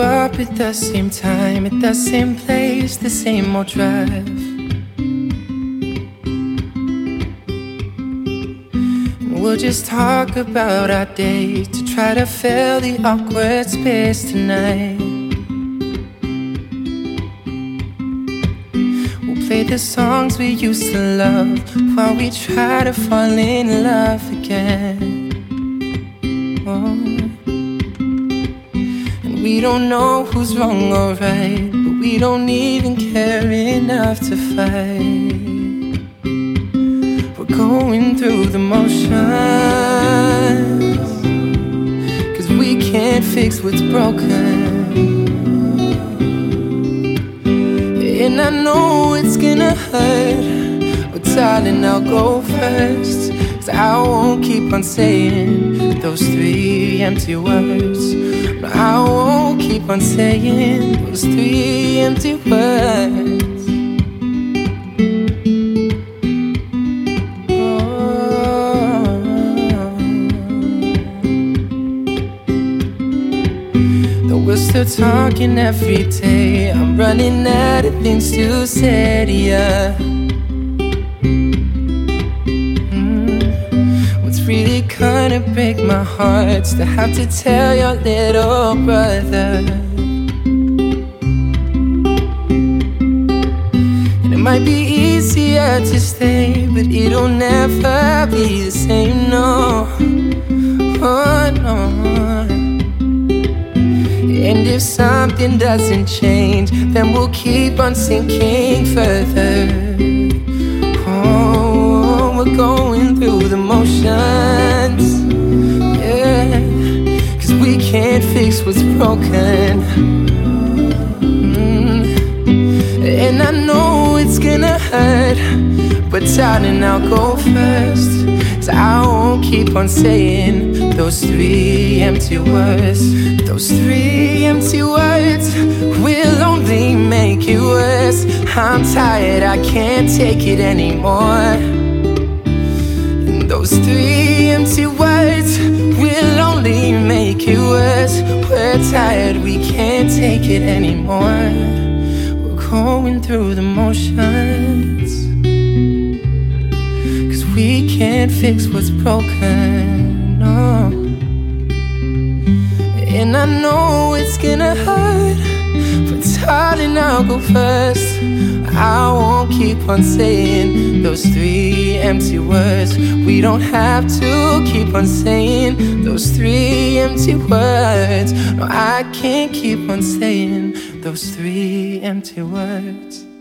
up at the same time, at the same place, the same old drive. And we'll just talk about our days to try to fill the awkward space tonight. We'll play the songs we used to love while we try to fall in love again. Oh. We don't know who's wrong or right, but we don't even care enough to fight. We're going through the motions, 'cause we can't fix what's broken. And I know it's gonna hurt, but darling, I'll go first, 'cause I won't keep on saying those three empty words. I won't keep on saying those three empty words. Oh. Though we're still talking every day, I'm running out of things to say to ya. Really gonna break my heart to have to tell your little brother. And it might be easier to stay, but it'll never be the same, no. Oh no. And if something doesn't change, then we'll keep on sinking further. Oh, we're going through the motions, yeah, 'cause we can't fix what's broken. And I know it's gonna hurt, but darling, I'll go first, 'cause I won't keep on saying those three empty words. Those three empty words will only make it worse. I'm tired, I can't take it anymore. Those three empty words will only make it worse. We're tired, we can't take it anymore. We're going through the motions, 'cause we can't fix what's broken, no. And I know it's gonna hurt, but darling, I'll go first. I won't keep on saying those three empty words. We don't have to keep on saying those three empty words. No, I can't keep on saying those three empty words.